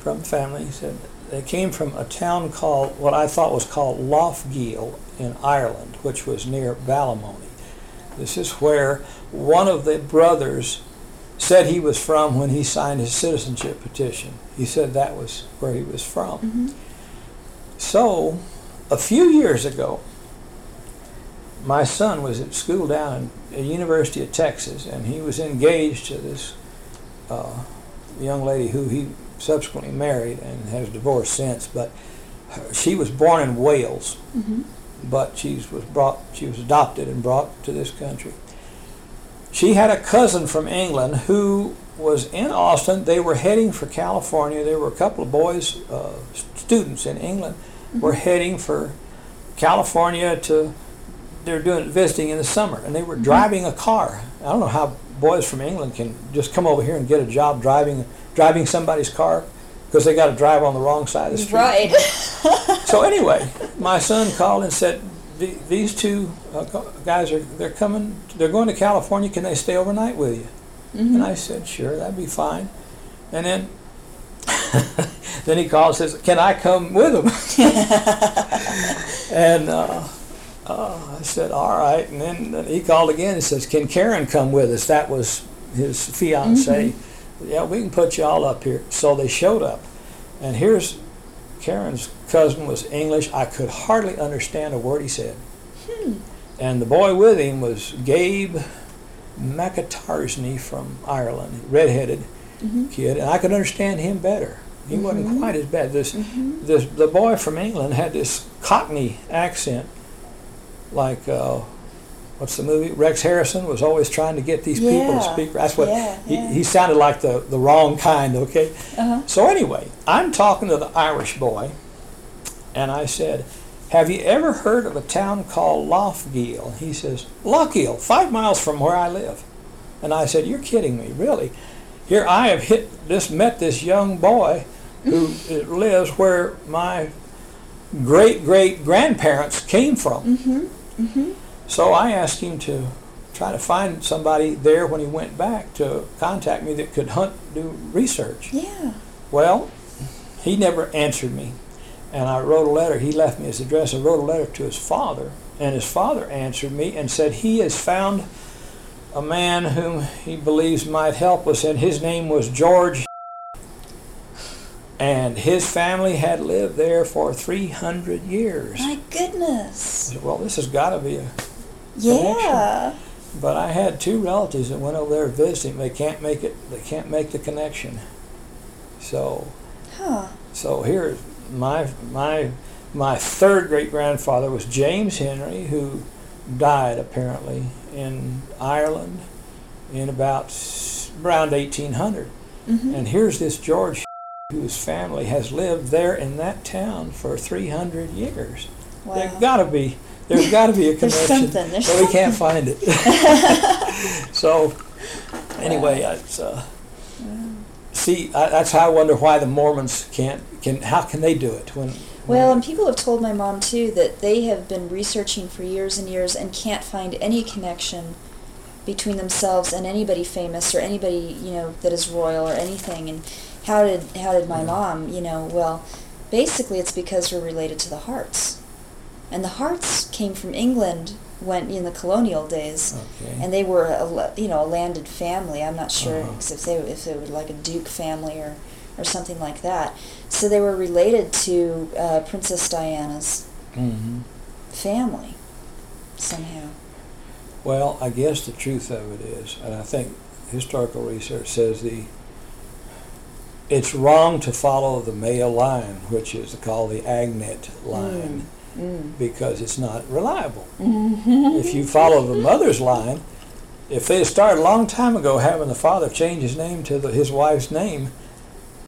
from family. He said they came from a town called, what I thought was called Loughgiel in Ireland, which was near Ballymoney. This is where one of the brothers said he was from when he signed his citizenship petition. He said that was where he was from. Mm-hmm. So, a few years ago, my son was at school down at the University of Texas, and he was engaged to this young lady who he subsequently married and has divorced since. But she was born in Wales, Mm-hmm. but she was adopted and brought to this country. She had a cousin from England who was in Austin. They were heading for California. There were a couple of boys, students in England, were heading for California they're doing visiting in the summer, and they were driving a car. I don't know how boys from England can just come over here and get a job driving somebody's car, because they got to drive on the wrong side of the street. Right. So anyway, my son called and said, these two guys they're going to California. Can they stay overnight with you? Mm-hmm. And I said, sure, that'd be fine. And then then he called and says, can I come with them? And I said, all right. And then he called again and says, can Karen come with us? That was his fiancée. Mm-hmm. Yeah, we can put you all up here. So they showed up. And here's Karen's cousin was English. I could hardly understand a word he said. And the boy with him was Gabe McAtarsney from Ireland, redheaded kid, and I could understand him better. He wasn't quite as bad. The boy from England had this Cockney accent, like what's the movie? Rex Harrison was always trying to get these people to speak. That's what he sounded like, the wrong kind. Okay. So anyway, I'm talking to the Irish boy, and I said, have you ever heard of a town called Loughgiel? He says, Loughgiel, 5 miles from where I live. And I said, you're kidding me, really? Here I have met this young boy who lives where my great-great-grandparents came from. So I asked him to try to find somebody there when he went back to contact me that could do research. Yeah. Well, he never answered me. And I wrote a letter. He left me his address. I wrote a letter to his father, and his father answered me and said he has found a man whom he believes might help us, and his name was George, and his family had lived there for 300 years. My goodness. I said, well, this has got to be a Yeah. connection. But I had two relatives that went over there visiting. They can't make it. They can't make the connection. So here's my third great-grandfather was James Henry, who died apparently in Ireland in around 1800. And here's this George, whose family has lived there in that town for 300 years. Wow. There's got to be a connection. There's but we can't find it. So anyway, it's that's how I wonder why the Mormons how can they do it when Well, and people have told my mom too that they have been researching for years and years and can't find any connection between themselves and anybody famous or anybody, that is royal or anything. And how did my mom, well, basically it's because we're related to the Harts. And the Harts came from England when in the colonial days, and they were a landed family. I'm not sure if they were like a duke family or something like that. So they were related to Princess Diana's family somehow. Well, I guess the truth of it is, and I think historical research says it's wrong to follow the male line, which is called the Agnet line. Because it's not reliable. If you follow the mother's line, if they had started a long time ago having the father change his name to his wife's name,